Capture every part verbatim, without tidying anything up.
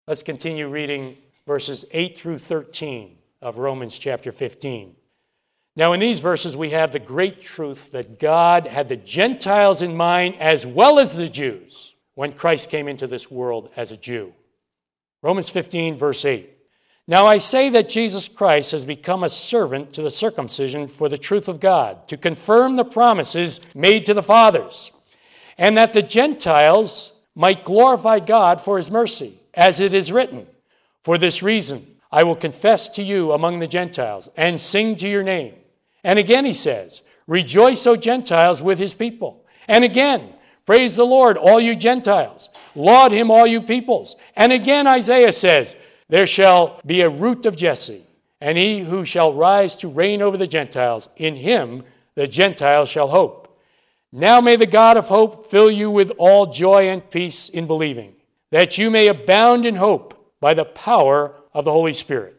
Let's continue reading verses eight through thirteen of Romans chapter fifteen. Now, in these verses, we have the great truth that God had the Gentiles in mind as well as the Jews when Christ came into this world as a Jew. Romans fifteen, verse eight. Now I say that Jesus Christ has become a servant to the circumcision for the truth of God, to confirm the promises made to the fathers, and that the Gentiles might glorify God for his mercy, as it is written, for this reason I will confess to you among the Gentiles and sing to your name. And again he says, rejoice, O Gentiles, with his people. And again, praise the Lord, all you Gentiles. Laud him, all you peoples. And again Isaiah says, there shall be a root of Jesse, and he who shall rise to reign over the Gentiles, in him the Gentiles shall hope. Now may the God of hope fill you with all joy and peace in believing, that you may abound in hope by the power of the Holy Spirit.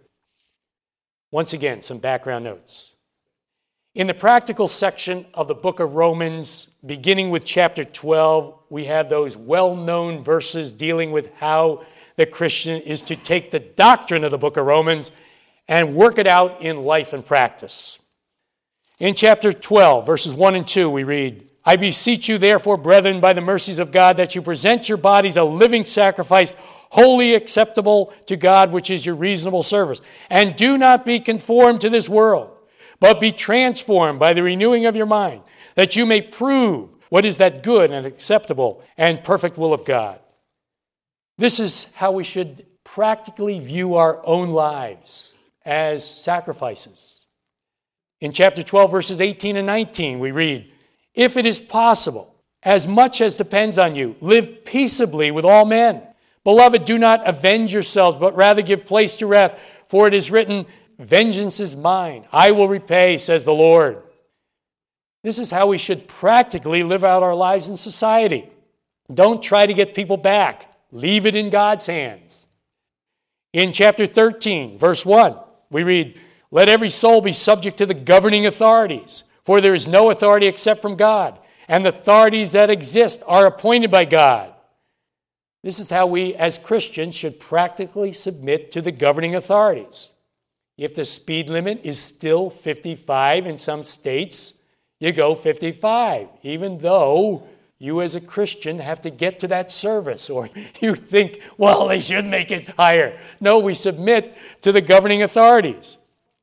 Once again, some background notes. In the practical section of the book of Romans, beginning with chapter twelve, we have those well-known verses dealing with how the Christian is to take the doctrine of the book of Romans and work it out in life and practice. In chapter twelve, verses one and two, we read, I beseech you, therefore, brethren, by the mercies of God, that you present your bodies a living sacrifice, wholly acceptable to God, which is your reasonable service. And do not be conformed to this world, but be transformed by the renewing of your mind, that you may prove what is that good and acceptable and perfect will of God. This is how we should practically view our own lives as sacrifices. In chapter twelve, verses eighteen and nineteen, we read, if it is possible, as much as depends on you, live peaceably with all men. Beloved, do not avenge yourselves, but rather give place to wrath, for it is written, vengeance is mine, I will repay, says the Lord. This is how we should practically live out our lives in society. Don't try to get people back. Leave it in God's hands. In chapter thirteen, verse one, we read, let every soul be subject to the governing authorities, for there is no authority except from God, and the authorities that exist are appointed by God. This is how we as Christians should practically submit to the governing authorities. If the speed limit is still fifty-five in some states, you go fifty-five, even though you as a Christian have to get to that service, or you think, well, they should make it higher. No, we submit to the governing authorities.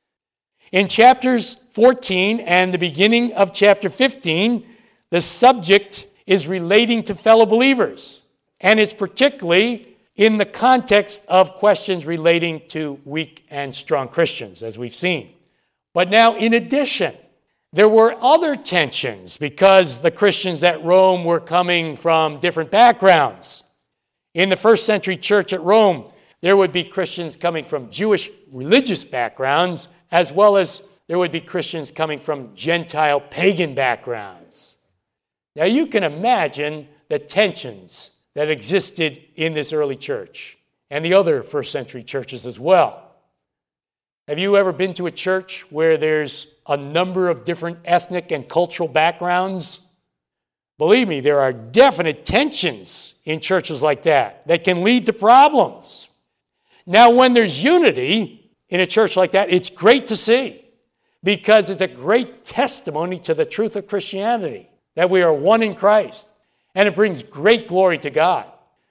In chapters fourteen and the beginning of chapter fifteen, the subject is relating to fellow believers, and it's particularly in the context of questions relating to weak and strong Christians, as we've seen. But now, in addition, there were other tensions because the Christians at Rome were coming from different backgrounds. In the first century church at Rome, there would be Christians coming from Jewish religious backgrounds, as well as there would be Christians coming from Gentile pagan backgrounds. Now you can imagine the tensions that existed in this early church and the other first century churches as well. Have you ever been to a church where there's a number of different ethnic and cultural backgrounds? Believe me, there are definite tensions in churches like that that can lead to problems. Now, when there's unity in a church like that, it's great to see, because it's a great testimony to the truth of Christianity, that we are one in Christ, and it brings great glory to God.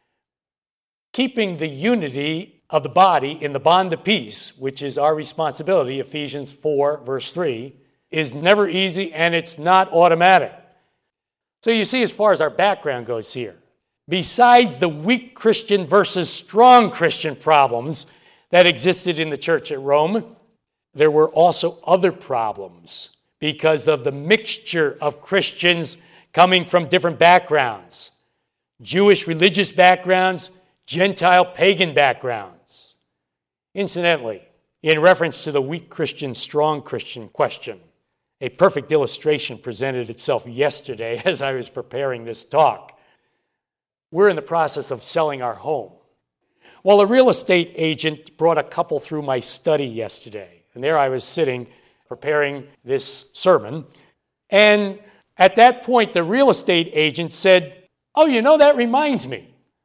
Keeping the unity of the body in the bond of peace, which is our responsibility, Ephesians four, verse three, is never easy, and it's not automatic. So you see, as far as our background goes here, besides the weak Christian versus strong Christian problems that existed in the church at Rome, there were also other problems because of the mixture of Christians coming from different backgrounds. Jewish religious backgrounds, Gentile pagan backgrounds. Incidentally, in reference to the weak Christian, strong Christian question, a perfect illustration presented itself yesterday as I was preparing this talk. We're in the process of selling our home. Well, a real estate agent brought a couple through my study yesterday, and there I was sitting preparing this sermon, and at that point, the real estate agent said, oh, you know, that reminds me.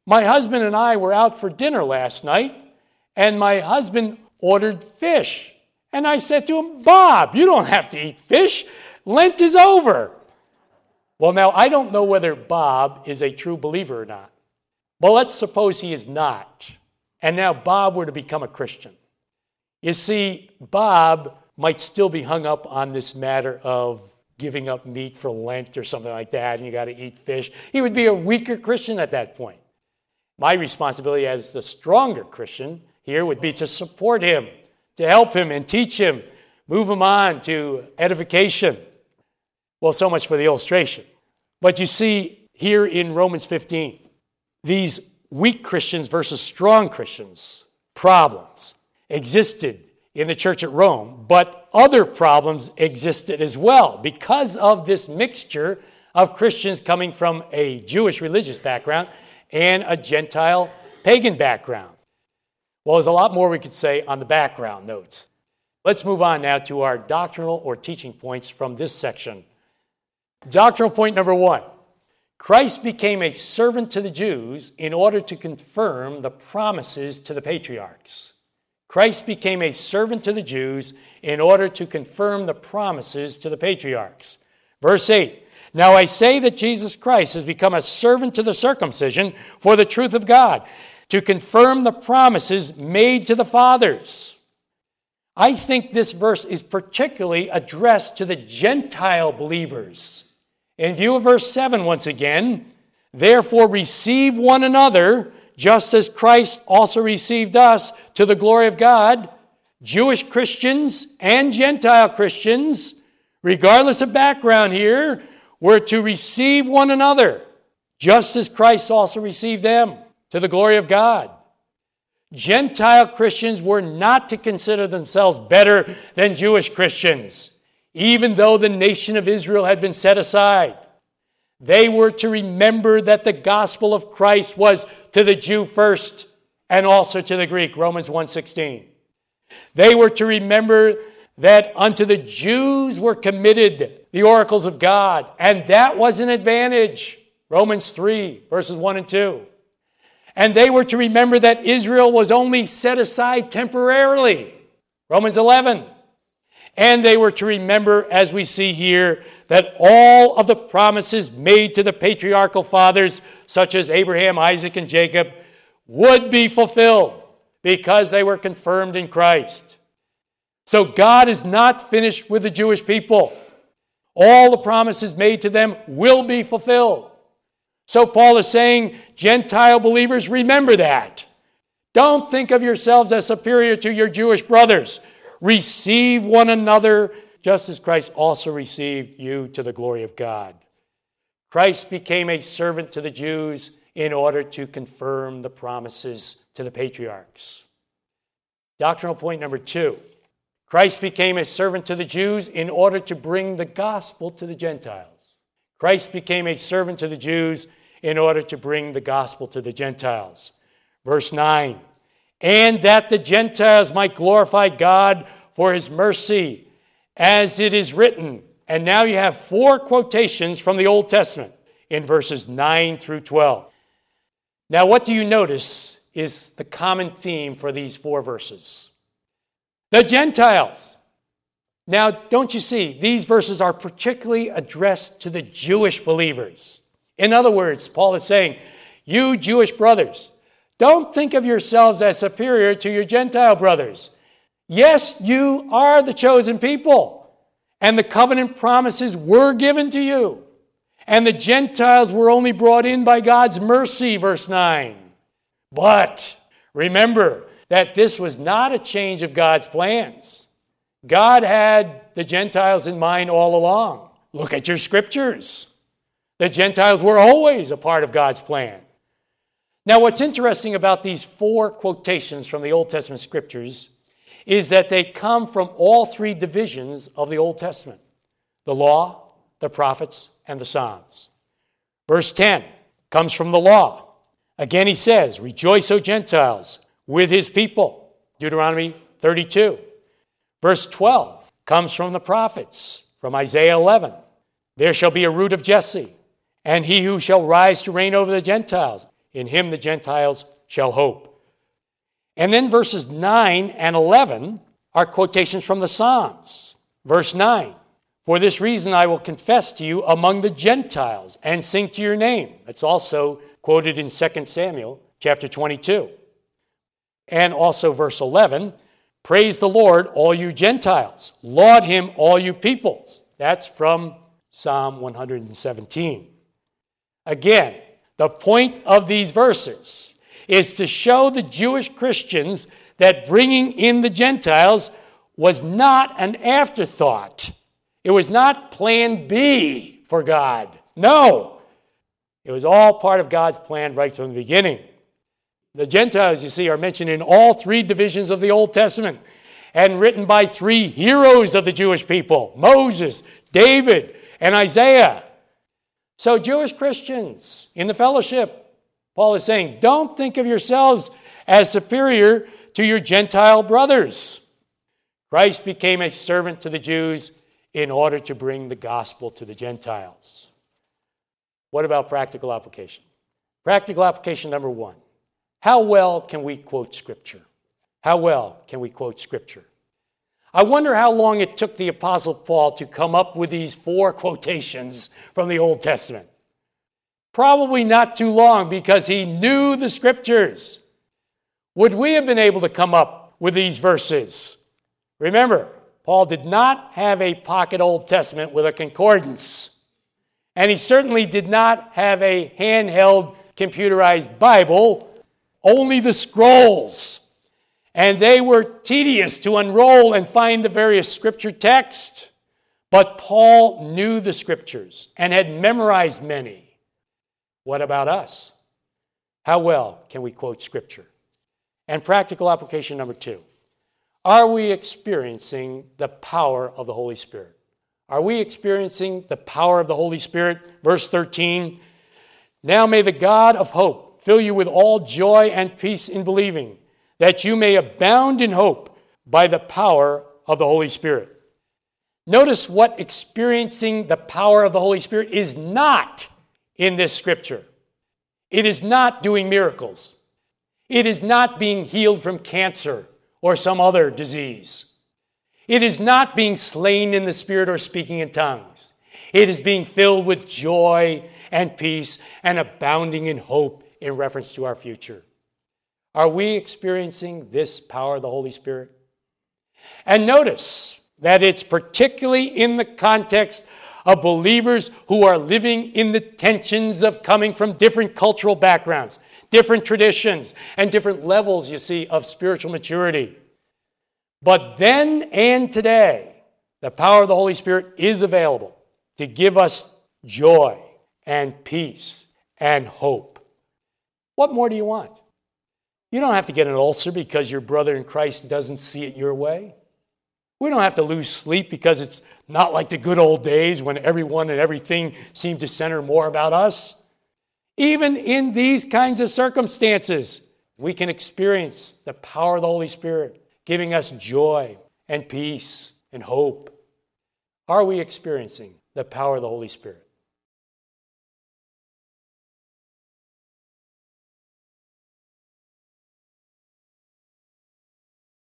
My husband and I were out for dinner last night, and my husband ordered fish. And I said to him, Bob, you don't have to eat fish. Lent is over. Well, now, I don't know whether Bob is a true believer or not. But let's suppose he is not. And now Bob were to become a Christian. You see, Bob might still be hung up on this matter of giving up meat for Lent or something like that, and you got to eat fish. He would be a weaker Christian at that point. My responsibility as the stronger Christian here would be to support him, to help him and teach him, move him on to edification. Well, so much for the illustration. But you see here in Romans fifteen, these weak Christians versus strong Christians, problems existed in the church at Rome, but other problems existed as well because of this mixture of Christians coming from a Jewish religious background and a Gentile pagan background. Well, there's a lot more we could say on the background notes. Let's move on now to our doctrinal or teaching points from this section. Doctrinal point number one. Christ became a servant to the Jews in order to confirm the promises to the patriarchs. Christ became a servant to the Jews in order to confirm the promises to the patriarchs. Verse eight, now I say that Jesus Christ has become a servant to the circumcision for the truth of God, to confirm the promises made to the fathers. I think this verse is particularly addressed to the Gentile believers. In view of verse seven once again, therefore receive one another, just as Christ also received us to the glory of God. Jewish Christians and Gentile Christians, regardless of background here, were to receive one another, just as Christ also received them to the glory of God. Gentile Christians were not to consider themselves better than Jewish Christians, even though the nation of Israel had been set aside. They were to remember that the gospel of Christ was to the Jew first and also to the Greek, Romans one sixteen. They were to remember that unto the Jews were committed the oracles of God, and that was an advantage, Romans three, verses one and two. And they were to remember that Israel was only set aside temporarily, Romans eleven. And they were to remember, as we see here, that all of the promises made to the patriarchal fathers, such as Abraham, Isaac, and Jacob, would be fulfilled because they were confirmed in Christ. So God is not finished with the Jewish people. All the promises made to them will be fulfilled. So Paul is saying, Gentile believers, remember that. Don't think of yourselves as superior to your Jewish brothers. Receive one another, just as Christ also received you to the glory of God. Christ became a servant to the Jews in order to confirm the promises to the patriarchs. Doctrinal point number two. Christ became a servant to the Jews in order to bring the gospel to the Gentiles. Christ became a servant to the Jews in order to bring the gospel to the Gentiles. Verse nine, and that the Gentiles might glorify God for his mercy, as it is written. And now you have four quotations from the Old Testament in verses nine through twelve. Now, what do you notice is the common theme for these four verses? The Gentiles. Now, don't you see, these verses are particularly addressed to the Jewish believers. In other words, Paul is saying, you Jewish brothers, don't think of yourselves as superior to your Gentile brothers. Yes, you are the chosen people, and the covenant promises were given to you. And the Gentiles were only brought in by God's mercy, verse nine. But remember that this was not a change of God's plans. God had the Gentiles in mind all along. Look at your scriptures. The Gentiles were always a part of God's plan. Now, what's interesting about these four quotations from the Old Testament scriptures is that they come from all three divisions of the Old Testament: the law, the prophets, and the Psalms. Verse ten comes from the law. Again, he says, rejoice, O Gentiles, with his people, Deuteronomy thirty-two. Verse twelve comes from the prophets, from Isaiah eleven. There shall be a root of Jesse, and he who shall rise to reign over the Gentiles. In him the Gentiles shall hope. And then verses nine and eleven are quotations from the Psalms. Verse nine, for this reason I will confess to you among the Gentiles and sing to your name. That's also quoted in Second Samuel chapter twenty-two. And also verse eleven, praise the Lord, all you Gentiles. Laud him, all you peoples. That's from Psalm one hundred seventeen. Again, the point of these verses is to show the Jewish Christians that bringing in the Gentiles was not an afterthought. It was not plan B for God. No, it was all part of God's plan right from the beginning. The Gentiles, you see, are mentioned in all three divisions of the Old Testament and written by three heroes of the Jewish people, Moses, David, and Isaiah. So Jewish Christians in the fellowship, Paul is saying, don't think of yourselves as superior to your Gentile brothers. Christ became a servant to the Jews in order to bring the gospel to the Gentiles. What about practical application? Practical application number one. How well can we quote Scripture? How well can we quote Scripture? I wonder how long it took the Apostle Paul to come up with these four quotations from the Old Testament. Probably not too long because he knew the Scriptures. Would we have been able to come up with these verses? Remember, Paul did not have a pocket Old Testament with a concordance. And he certainly did not have a handheld computerized Bible, only the scrolls. And they were tedious to unroll and find the various scripture texts. But Paul knew the scriptures and had memorized many. What about us? How well can we quote scripture? And practical application number two. Are we experiencing the power of the Holy Spirit? Are we experiencing the power of the Holy Spirit? Verse thirteen, now may the God of hope fill you with all joy and peace in believing, that you may abound in hope by the power of the Holy Spirit. Notice what experiencing the power of the Holy Spirit is not in this scripture. It is not doing miracles. It is not being healed from cancer or some other disease. It is not being slain in the Spirit or speaking in tongues. It is being filled with joy and peace and abounding in hope in reference to our future. Are we experiencing this power of the Holy Spirit? And notice that it's particularly in the context of believers who are living in the tensions of coming from different cultural backgrounds, different traditions, and different levels, you see, of spiritual maturity. But then and today, the power of the Holy Spirit is available to give us joy and peace and hope. What more do you want? You don't have to get an ulcer because your brother in Christ doesn't see it your way. We don't have to lose sleep because it's not like the good old days when everyone and everything seemed to center more about us. Even in these kinds of circumstances, we can experience the power of the Holy Spirit, giving us joy and peace and hope. Are we experiencing the power of the Holy Spirit?